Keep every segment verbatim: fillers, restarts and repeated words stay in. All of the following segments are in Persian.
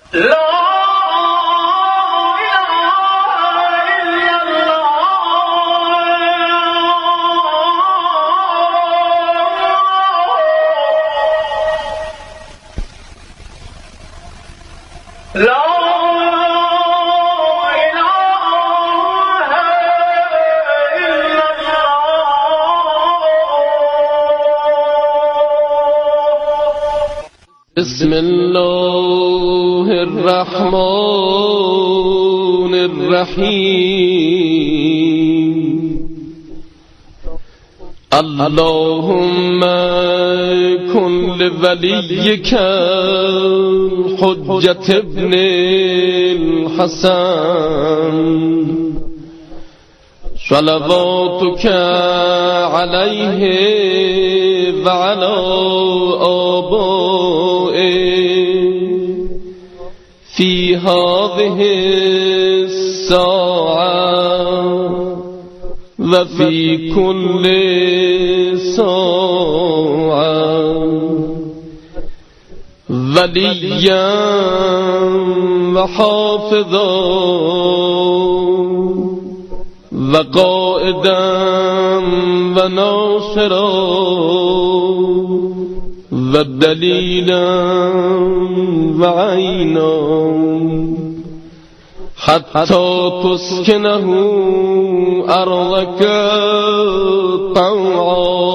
بسم الله الرحمن الرحیم اللهم کن لولیک حجة ابن الحسن صلواتك عليه وعلى آبائه في هذه الساعة وفي كل ساعة وليا وحافظا وقائدا وناصرا ودليلا وعينا حتى تسكنه أرضك طوعا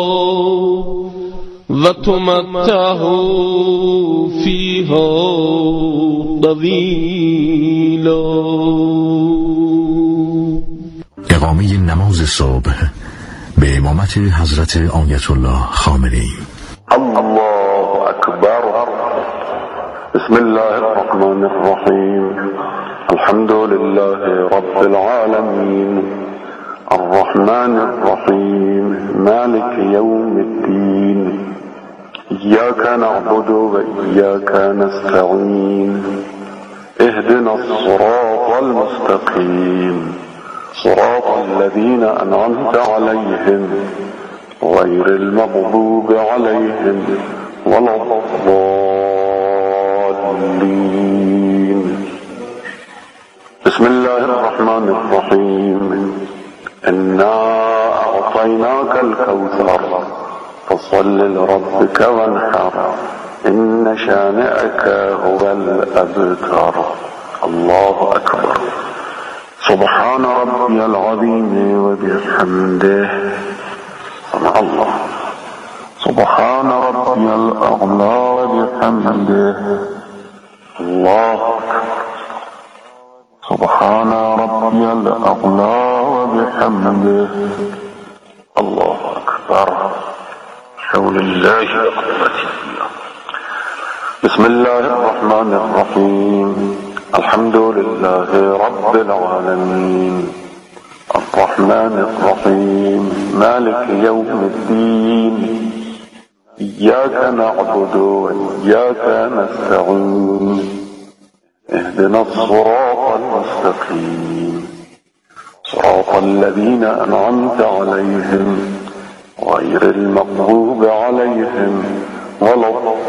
وتمتعه فيها طويلا. اقامه نماز صبح به امامت حضرت آیت الله خامنه‌ای. الله أكبر. بسم الله الرحمن الرحيم. الحمد لله رب العالمين الرحمن الرحيم مالك يوم الدين إياك نعبد وإياك نستعين اهدنا الصراط المستقيم صراط الذين أنعمت عليهم غير المغضوب عليهم ولا الضالين. بسم الله الرحمن الرحيم. إنا أعطيناك الكوثر فصل لربك وانحر إن شانئك هو الأبتر. الله أكبر. سبحان ربي العظيم وبحمده سبحان الله. سبحان ربي الأعلى وبحمده الله أكبر. سبحان ربي الأعلى وبحمده الله أكبر. حول الله وقوته. بسم الله الرحمن الرحيم. الحمد لله رب العالمين الرحمن الرحيم مالك يوم الدين إياك نعبد وإياك نستعين اهدنا الصراط المستقيم صراط الذين أنعمت عليهم غير المغضوب عليهم ولا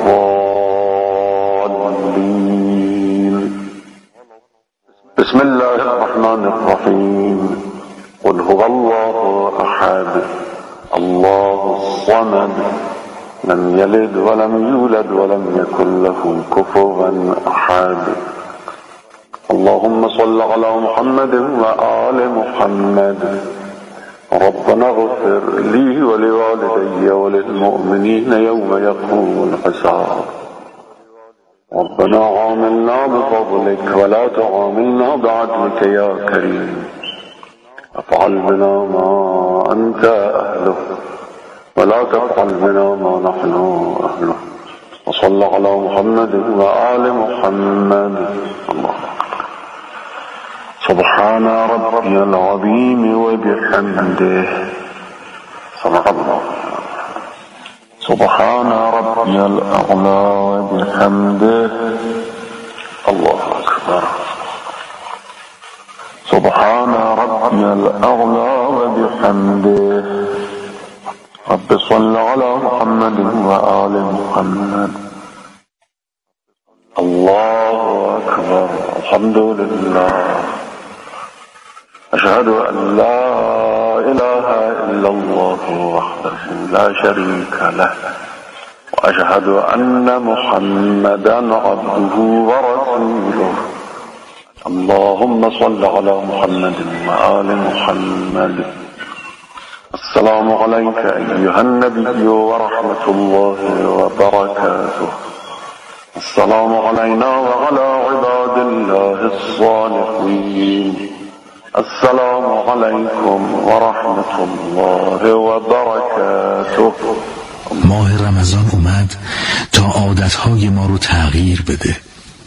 الضالين. بسم الله الرحمن الرحيم. قل هو الله أحد الله الصمد لم يلد ولم يولد ولم يكن له كفوا أحد. اللهم صل على محمد وآل محمد. ربنا اغفر لي ولوالدي وللمؤمنين يوم يقوم الحساب. ربنا عاملنا بفضلك ولا تعاملنا بعدلك يا كريم. افعل بنا ما أنت أهله ولا تفعل بنا ما نحن أهله. وصل على محمد وآل محمد. الله سبحان ربي العظيم وبحمده سبحان الله. سبحان ربي الأعلى وبحمده الله أكبر. سبحان ربي الأعلى وبحمده. رب صل على محمد وآل محمد. الله أكبر. الحمد لله. أشهد أن لا إله إلا الله وحده لا شريك له وأشهد أن محمدا عبده ورسوله. اللهم صل على محمد وآل محمد. السلام عليك أيها النبي ورحمة الله وبركاته. السلام علينا وعلى عباد الله الصالحين. السلام عليكم ورحمة الله وبركاته. ماه رمضان اومد تا عادتهای ما رو تغییر بده،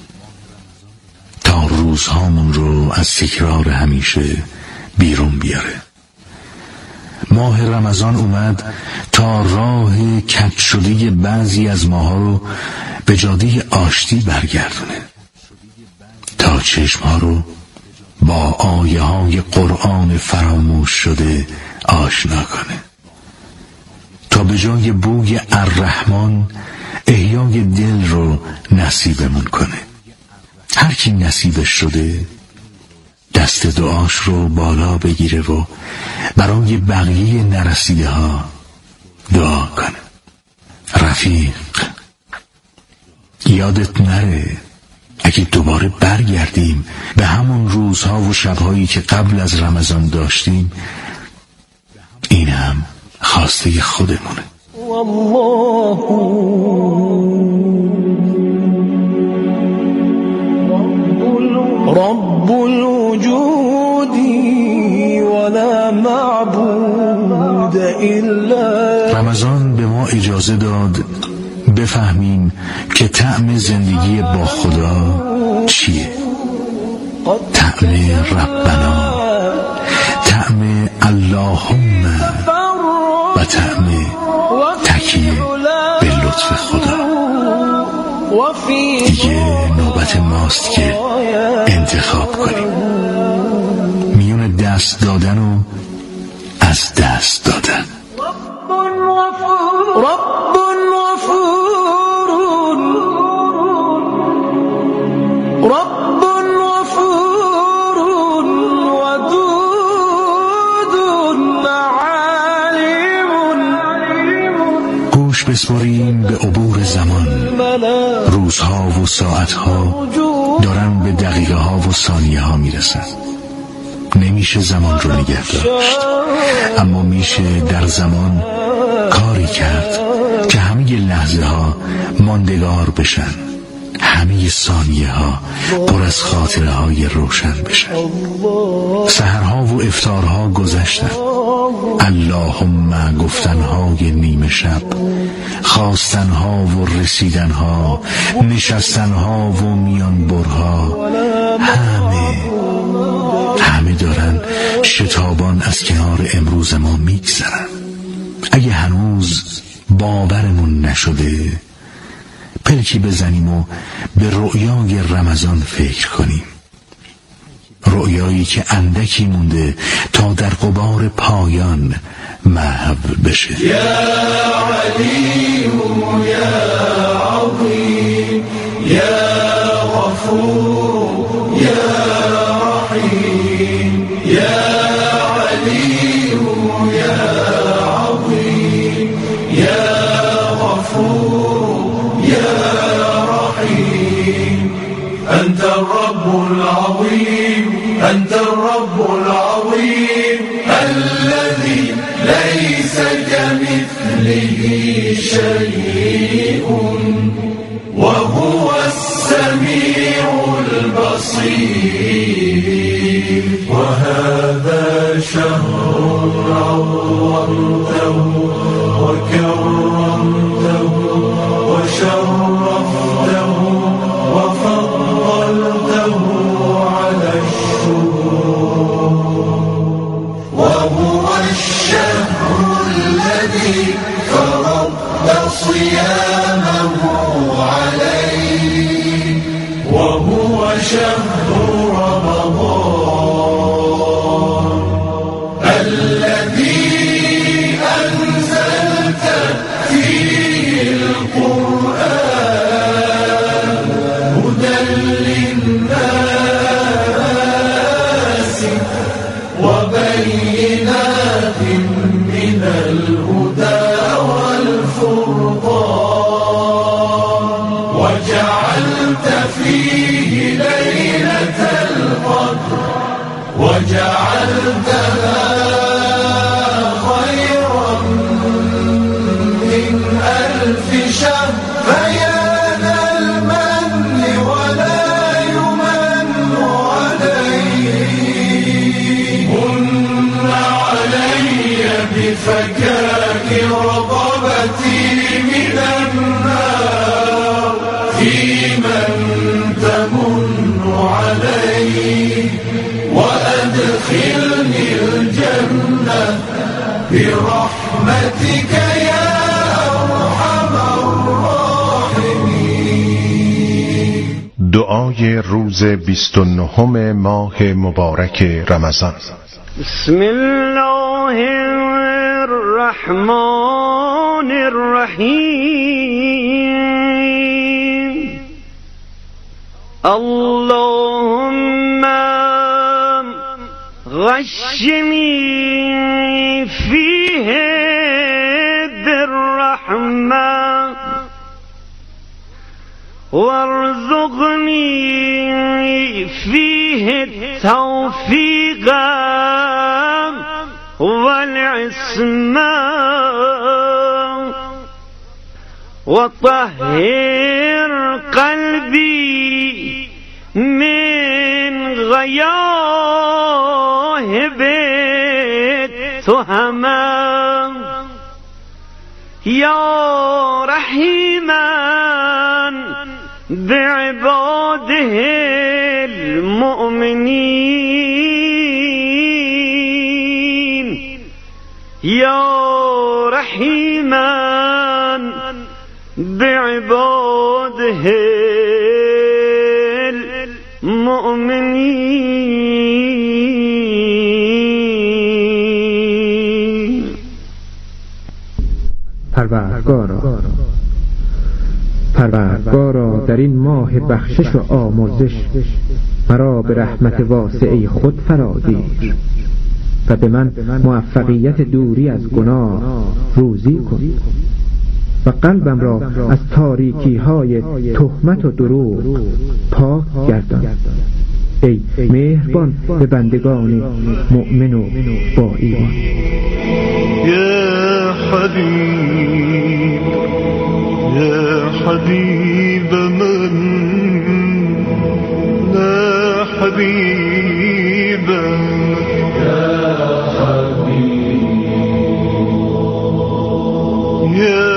تا روزهامون رو از تکرار همیشه بیرون بیاره. ماه رمضان اومد تا راه کج شده بعضی از ماها رو به جاده آشتی برگردونه، تا چشمها رو با آیه های قرآن فراموش شده آشنا کنه، تا به جای بوی الرحمن احیای دل رو نصیبمون کنه. هر کی نصیبش شده دست دعاش رو بالا بگیره و برای بقیه نرسیده ها دعا کنه. رفیق، یادت نره اگه دوباره برگردیم به همون روزها و شبهایی که قبل از رمضان داشتیم، این هم خواسته خودمونه. والله رب الوجود ولا معبود الا. رمضان به ما اجازه داد بفهمیم که طعم زندگی با خدا چیه. طعم ربنا، طعم اللهم و طعم تکیه به لطف خدا. دیگه نوبت ماست که انتخاب کنیم میون دست دادن و از دست دادن. رب غفور رب غفور ودود علیم. گوش بسپاریم به عبور زمان. روزها و ساعتها دارن به دقیقه ها و ثانیه ها میرسن. نمیشه زمان رو نگه داشت، اما میشه در زمان کاری کرد که همه لحظه ها ماندگار بشن، همه ثانیه ها پر از خاطره های روشن بشن. سحرها و افطارها گذشتن، اللهم گفتنهای نیمه شب، خواستنها و رسیدنها، نشستنها و میان برها، همه همه دارن شتابان از کنار امروز ما میگذرن. اگه هنوز باورمون نشده، پلکی بزنیم و به رؤیای رمضان فکر کنیم. رؤیایی که اندکی مونده تا در غبار پایان محو بشه. یا علیم یا عظیم یا غفور یا رحیم یا علیم یا عظیم یا غفور یا رحیم. انت الرب العظیم انت الرب العظیم الذي ليس كمثله شيء وهو السميع البصير. وهذا شهر عظمته وكرمته وشرفته وفضلته على الشهور. وهو الشهر الذي فرضت صيامه عليه. وهو شهر رمضان الذي أنزلت فيه القرآن وجعلت فيه ليلة القدر وجعلتها خيرا من ألف شهر فيا ذا المن ولا يمن عليه من علي بفكاك رقبتي من النار في من تمن عليه وأدخلني الجنة برحمتك يا أرحم الراحمين. دعای روز بیست و نهم ماه مبارک رمضان. بسم الله الرحمن الرحیم. اللهم غشني فيه بالرحمة وارزقني فيه التوفيق والعصمة وطهر قلبي من غياهب التهمة يا رحيما بعباده المؤمنين يا رحيما بعباده المؤمنين. پروردگارا پروردگارا در این ماه بخشش و آمرزش مرا به رحمت واسعه خود فراگیر و به من موفقیت دوری از گناه روزی کن و قلبم را از تاریکی های تهمت و دروغ پاک گردان ای مهربان به بندگان مؤمن و با ایمان. یا حبیب یا حبیب من لا حبیب یا حبیب یا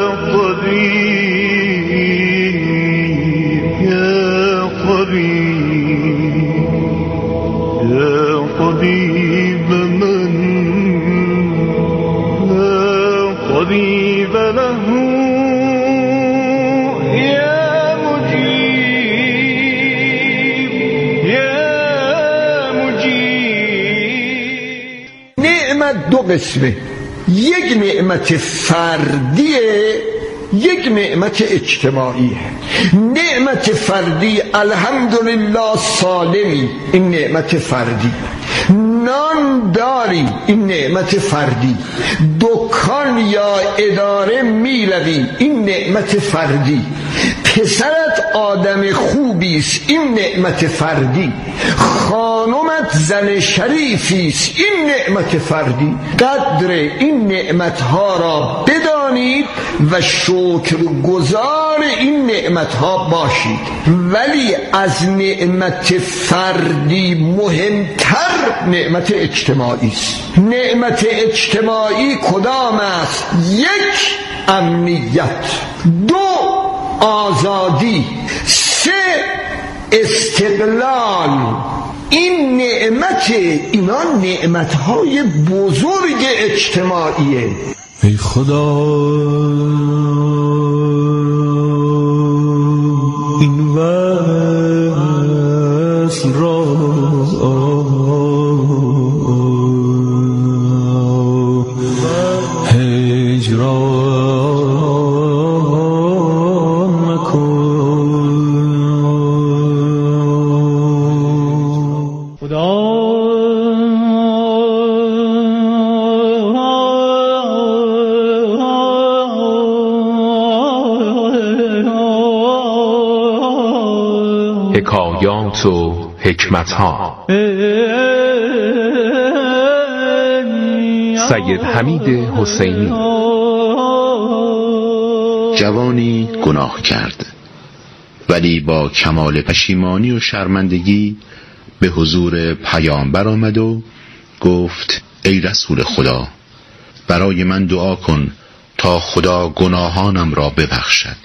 طبيب من لا طبيب له يا مجيب يا مجيب. نعمت دو قسمه، یک نعمت فردیه، یک نعمت اجتماعیه. نعمت فردی الحمدلله سالمی، این نعمت فردی. نان داری، این نعمت فردی. دکان یا اداره میروی، این نعمت فردی. پسرت آدم خوبیست، این نعمت فردی. خانمت زن شریفیست، این نعمت فردی. قدر این نعمتها را بدانید و شکرگزار این نعمتها باشید. ولی از نعمت فردی مهمتر نعمت اجتماعی است. نعمت اجتماعی کدام است؟ یک، امنیت. دو، آزادی. سه، استقلال. این نعمت، اینا نعمتهای بزرگ اجتماعیه. ای خدا این وصل را حکایات و حکمتها. سید حمید حسینی. جوانی گناه کرد، ولی با کمال پشیمانی و شرمندگی به حضور پیامبر آمد و گفت: ای رسول خدا، برای من دعا کن تا خدا گناهانم را ببخشد.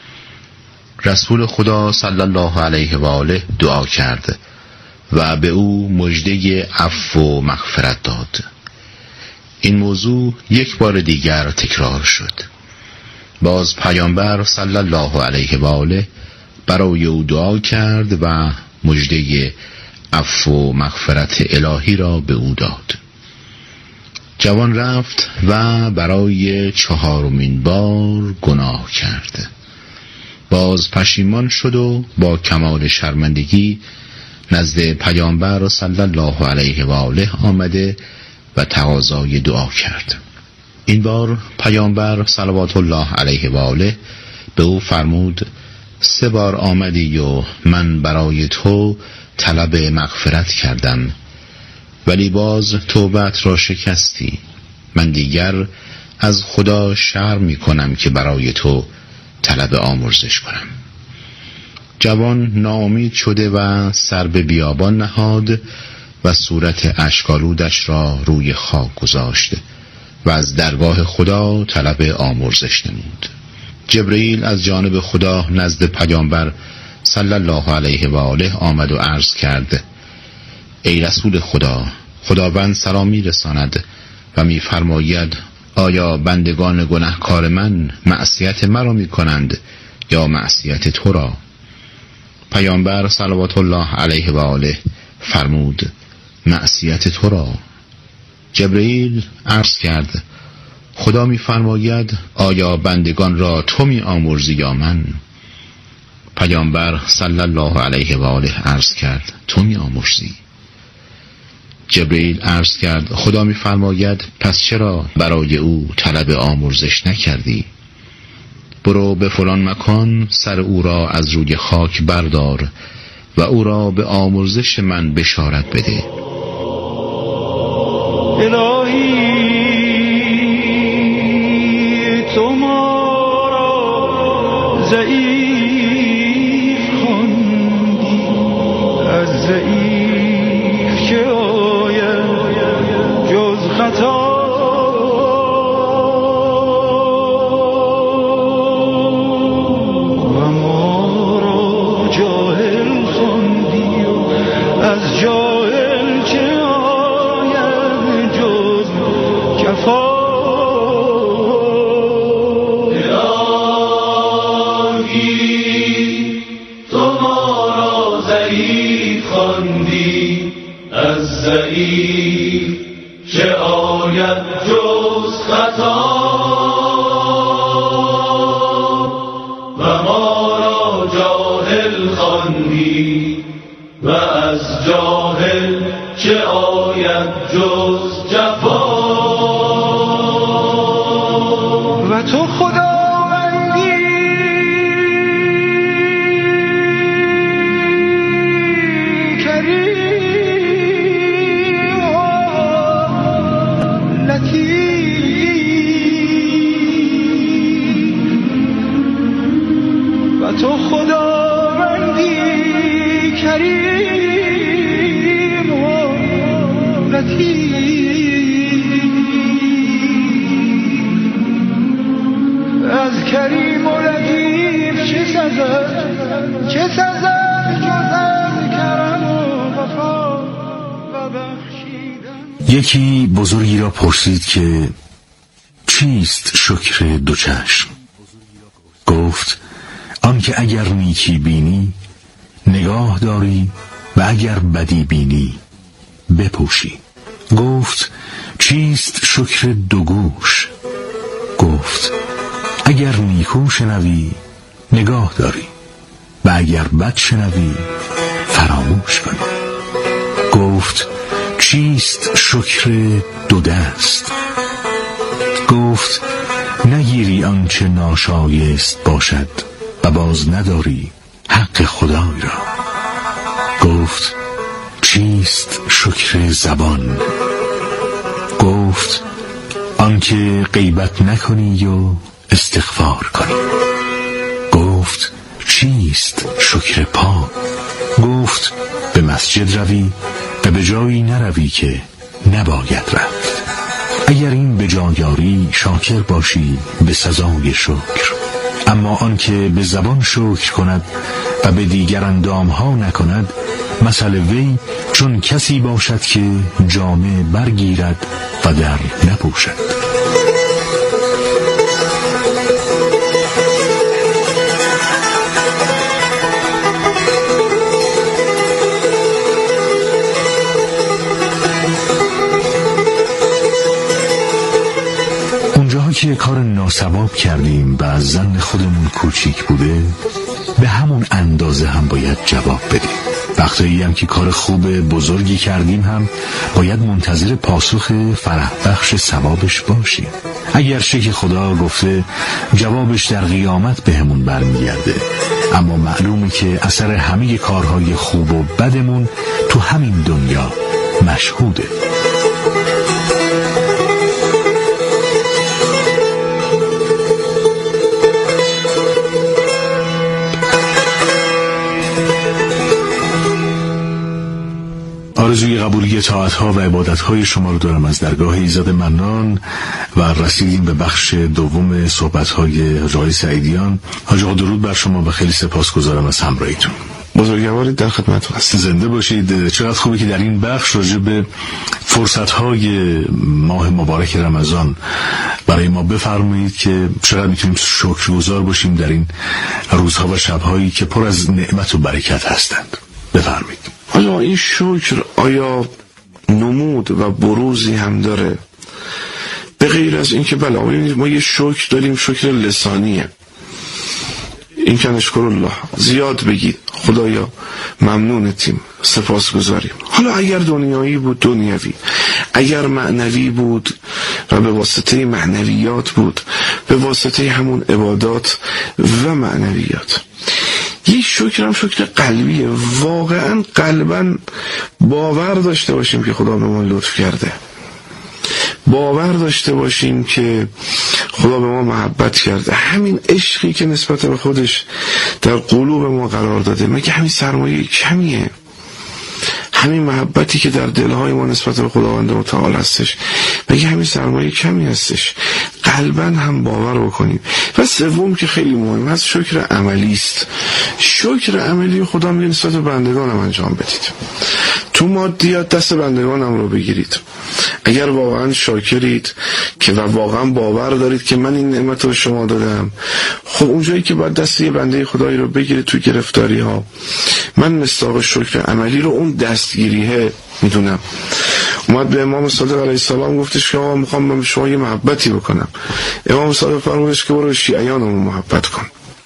رسول خدا صلی الله علیه و آله دعا کرد و به او مژده عفو و مغفرت داد. این موضوع یک بار دیگر تکرار شد. باز پیامبر صلی الله علیه و آله برای او دعا کرد و مژده عفو و مغفرت الهی را به او داد. جوان رفت و برای چهارمین بار گناه کرد. باز پشیمان شد و با کمال شرمندگی نزد پیامبر صلی الله علیه و آله آمده و تقاضای دعا کرد. این بار پیامبر صلوات الله علیه و آله به او فرمود: سه بار آمدی و من برای تو طلب مغفرت کردم، ولی باز توبت را شکستی. من دیگر از خدا شرم می کنم که برای تو طلب آمرزش کنم. جوان ناامید شده و سر به بیابان نهاد و صورت اشک‌آلودش را روی خاک گذاشت و از درگاه خدا طلب آمرزش نمود. جبرئیل از جانب خدا نزد پیامبر صلی الله علیه و آله آمد و عرض کرد: ای رسول خدا، خداوند سلامی رساند و می فرماید آیا بندگان گناهکار من معصیت مرا می کنند یا معصیت تو را؟ پیامبر صلوات الله علیه و آله فرمود: معصیت تو را. جبرئیل عرض کرد: خدا می فرماید آیا بندگان را تو می آمرزی یا من؟ پیامبر صلی الله علیه و آله عرض کرد: تو می آمرزی. جبرئیل عرض کرد: خدا می فرماید پس چرا برای او طلب آمرزش نکردی؟ برو به فلان مکان سر او را از روی خاک بردار و او را به آمرزش من بشارت بده. الهی تو ما را ضعیف خواندی، از ضعیف چه آید جز خطا. و ما را جاهل خواندی و از جاهل چه آید جز کفا. از ضعیف چه آید جز خطا. و ما را جاهل خواندی و از جاهل چه آید جز جفا. و تو خداوندی تو خداوندی کریم و لطیف. از کریم و لطیف چه سزد، چه سزد جز از کرم و وفا و بخشیدن. یکی بزرگی را پرسید که چیست شکر دو چشم؟ گفت: آن که اگر نیکی بینی نگاه داری و اگر بدی بینی بپوشی. گفت: چیست شکر دو گوش؟ گفت: اگر نیکو شنوی نگاه داری و اگر بد شنوی فراموش کنی. گفت: چیست شکر دو دست؟ گفت: نگیری آنچه ناشایست باشد و باز نداری حق خدای را. گفت چیست شکر زبان؟ گفت آنکه غیبت نکنی و استغفار کنی. گفت چیست شکر پا؟ گفت به مسجد روی و به جایی نروی که نباید رفت. اگر این به جایاری شاکر باشی به سزای شکر، اما آنکه به زبان شکر کند و به دیگر اندامها نکند، مثل وی چون کسی باشد که جامه برگیرد و در نپوشد. اونجاها که کار ناسواب کردیم و از ظن خودمون کوچیک بوده، به همون اندازه هم باید جواب بدیم. وقتایی هم که کار خوب بزرگی کردیم هم باید منتظر پاسخ فرح بخش ثوابش باشیم. اگرچه که خدا گفته جوابش در قیامت به همون برمیگرده، اما معلومه که اثر همه کارهای خوب و بدمون تو همین دنیا مشهوده. آرزوی قبولی طاعت‌ها و عبادت‌های شما رو دارم از درگاه ایزاد منان و رسیدیم به بخش دوم صحبت‌های حاج آقای سعیدیان. حاج آقا درود بر شما و خیلی سپاسگزارم از همراهیتون. بزرگوارید، در خدمتتون هستم. زنده باشید. چقدر خوبه که در این بخش راجع به فرصت‌های ماه مبارک رمضان برای ما بفرمایید که چقدر میتونیم شکرگزار باشیم در این روزها و شب‌هایی که پر از نعمت و برکت هستند. بفرمایید. حالا این شکر آیا نمود و بروزی هم داره؟ به غیر از این که بله ما یه شکر داریم، شکر لسانیه، این که نشکر الله، زیاد بگید خدایا ممنونتیم، سپاسگزاریم. حالا اگر دنیایی بود دنیوی، اگر معنوی بود و به واسطه معنویات بود، به واسطه همون عبادات و معنویات. یه شکر هم شکر قلبیه، واقعا قلبا باور داشته باشیم که خدا به ما لطف کرده، باور داشته باشیم که خدا به ما محبت کرده. همین عشقی که نسبت به خودش در قلوب ما قرار داده، مگه همین سرمایه کمیه؟ همین محبتی که در دلهای ما نسبت به خداوند متعال هستش، مگه همین سرمایه کمی هستش؟ قلبا هم باور بکنیم. و سوم که خیلی مهم هست، شکر عملی است. شکر عملی خدا میگه نسبت به بندگانم انجام بدید، تو مادیات دست بندگانم رو بگیرید. اگر واقعا شاکرید که و واقعا باور دارید که من این نعمت رو شما دادم، خب اونجایی که باید دست یه بنده خدایی رو بگیرید تو گرفتاری ها، من مصداق شکر عملی رو اون دستگیریه میدونم. اومد به امام صادق علیه السلام گفتش که آقا میخوام من به شما یه محبتی بکنم. امام صادق فرمودش که برو شیعیانمون محبت کن.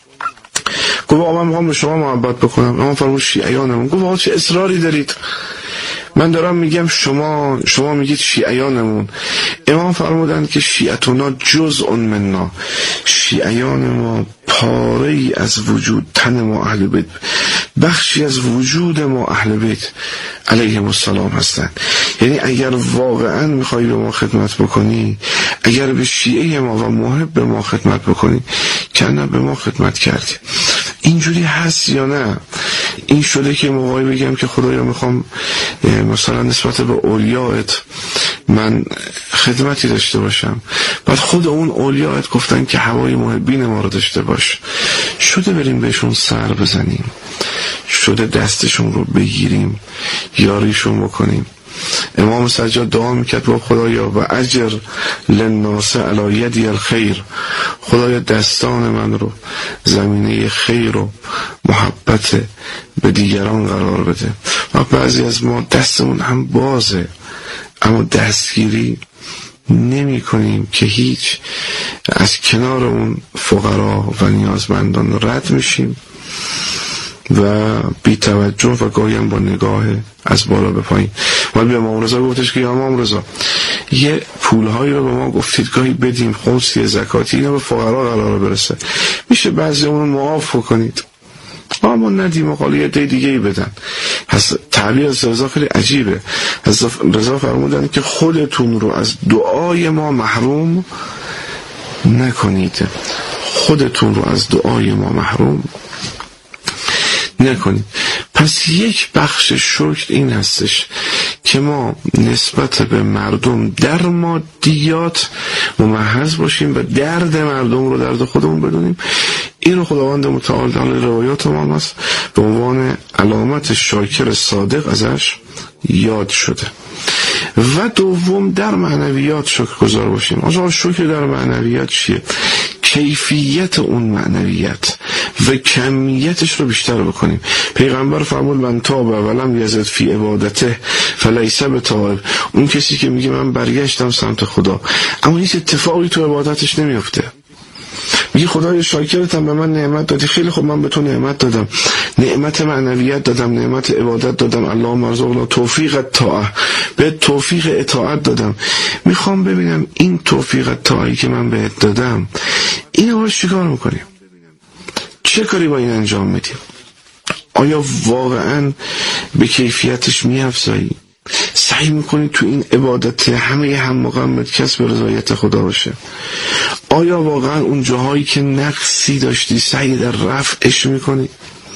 گفت آقا من میخوام به شما محبت بکنم. امام فرمود شیعیانمون. گفت آقا چه اصراری دارید؟ من دارم میگم شما شما میگید شیعیانمون. امام فرمودن که شیعتنا جزء مننا، شیعیان ما پاره ای از وجود تن ما اهل بیت، بخشی از وجود ما اهل بیت علیهم السلام هستند. یعنی اگر واقعا میخوایی به ما خدمت بکنی، اگر به شیعه ما و محب به ما خدمت بکنی، که نه به ما خدمت کردی. اینجوری هست یا نه؟ این شده که موقعی بگم که خدایا میخوام مثلا نسبت به اولیاءت من خدمتی داشته باشم، بعد خود اون اولیاءت گفتن که هوای محبین ما رو داشته باش، شده بریم بهشون سر بزنیم، شده دستشون رو بگیریم، یاریشون بکنیم. امام سجاد دعا میکرد با خدایا و اجر للناس علی یدی الخیر، خدایا دستان من رو زمینه خیر و محبت به دیگران قرار بده. و بعضی از ما دستمون هم بازه اما دستگیری نمی کنیم که هیچ، از کنار اون فقرا و نیازمندان رد میشیم و بی توجه و گاهی هم با نگاه از بالا به پایین. ولی به امام رضا گفتش که یا امام رضا یه پولهایی رو به ما گفتید گاهی بدیم، خمسی زکاتی، اینا به فقرا قرار برسه، میشه بعضی اون رو معاف کنید؟ اما ندیم و قالی یه دی دیگه ای بدن. پس تعبیر از رضا خیلی عجیبه. از رضا فرمودن که خودتون رو از دعای ما محروم نکنید، خودتون رو از دعای ما محروم نکنید. پس یک بخش شکر این هستش که ما نسبت به مردم در مادیات ممحض باشیم و درد مردم رو درد خودمون بدونیم. این رو خداوند متعال در روایات ما هست به عنوان علامت شاکر صادق ازش یاد شده. و دوم در معنویات شکرگزار باشیم. آجا شکر در معنویات چیه؟ کیفیت اون معنویت و کمیتش رو بیشتر بکنیم. پیغمبر فرمود من تاب ولم یزد فی عبادته فلیس بتائب. اون کسی که میگه من برگشتم سمت خدا اما هیچ اتفاقی تو عبادتش نمیفته، میگه خدای شاکرتم به من نعمت دادی، خیلی خوب من به تو نعمت دادم، نعمت معنویت دادم، نعمت عبادت دادم، اللهم ارزقنا توفیق الطاعه، به توفیق اطاعت دادم، میخوام ببینم این توفیق الطاعه‌ای که من بهت دادم اینو باش چیکار میکنیم، چه کاری با این انجام میدیم؟ آیا واقعا به کیفیتش میافزایی؟ سعی میکنی تو این عبادت همه هم مقامت کسب رضایت خدا باشه؟ آیا واقعا اون جاهایی که نقصی داشتی سعی در رفعش میکنی؟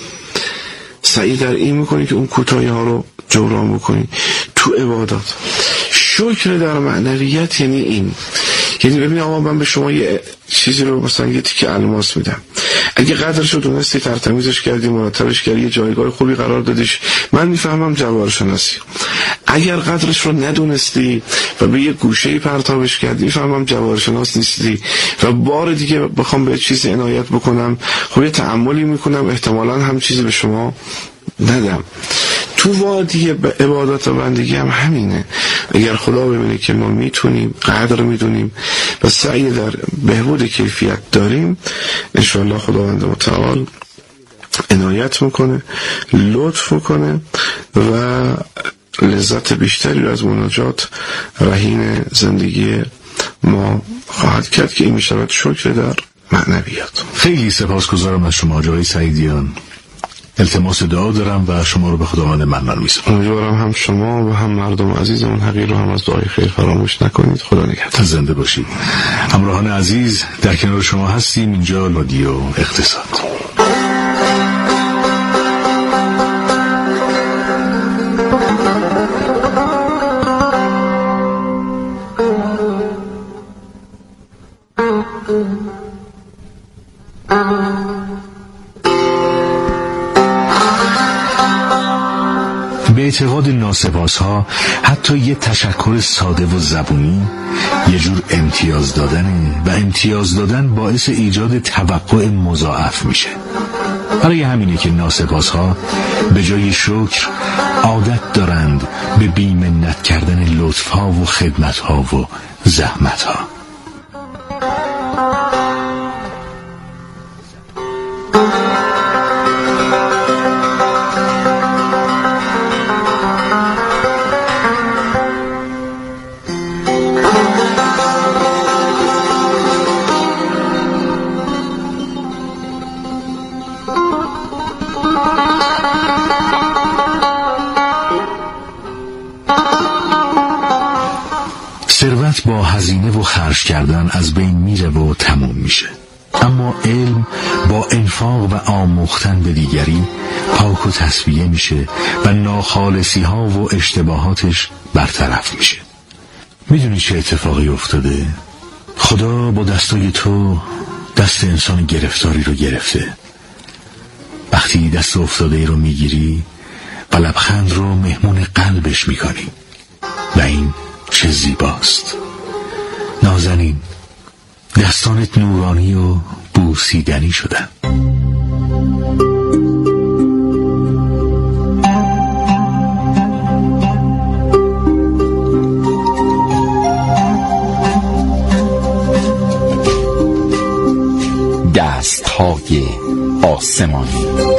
سعی در این میکنی که اون کوتاهی ها رو جبران بکنی تو عبادات؟ شکر در معنویت یعنی این، یعنی ببین آقا من به شما یه چیزی رو مثلا یه تیکه الماس میدم، اگه قدرش رو دونستی ترتمیزش کردی، مرتبش کردی، یه جایگاه خوبی قرار دادیش، من میفهمم جواهر شناسی. اگر قدرش رو ندونستی و به یه گوشه‌ای پرتابش کردی میفهمم جواهر شناس نیستی و بار دیگه بخوام به چیزی عنایت بکنم خب یه تأملی میکنم احتمالاً هم چیزی به شما ندم. تو وادی عبادات و بندگی هم همینه. اگر خدا ببینه که ما میتونیم، قدر میدونیم و سعی در بهبود کیفیت داریم، انشاءالله خداوند متعال عنایت میکنه، لطف میکنه و لذت بیشتری رو از مناجات رهین زندگی ما خواهد کرد که این میشود شکر در معنویات. خیلی سپاسگزارم از شما آقای سعیدیان. التماس دعا دارم و شما رو به خداوند منان می‌سپارم. امیدوارم هم شما و هم مردم عزیزمون حقیر رو هم از دعای خیر فراموش نکنید. خدا نگهدار. زنده باشید. همراهان عزیز، در کنار شما هستیم اینجا رادیو اقتصاد. به اعتقاد ناسپاس‌ها حتی یه تشکر ساده و زبونی یه جور امتیاز دادنه و امتیاز دادن باعث ایجاد توقع مضاعف میشه. برای همینه که ناسپاس‌ها به جای شکر عادت دارند به بی‌منت کردن لطف‌ها و خدمت‌ها و زحمت‌ها. ثروت با هزینه و خرج کردن از بین میره و تموم میشه، اما علم با انفاق و آموختن به دیگری پاک و تصفیه میشه و ناخالصی ها و اشتباهاتش برطرف میشه. میدونی چه اتفاقی افتاده؟ خدا با دستای تو دست انسان گرفتاری رو گرفته. وقتی دست افتاده ای رو میگیری و لبخند رو مهمون قلبش میکنی و این چه زیباست. نازنین، دستانت نورانی و بوسیدنی شدن. دستهای آسمانی.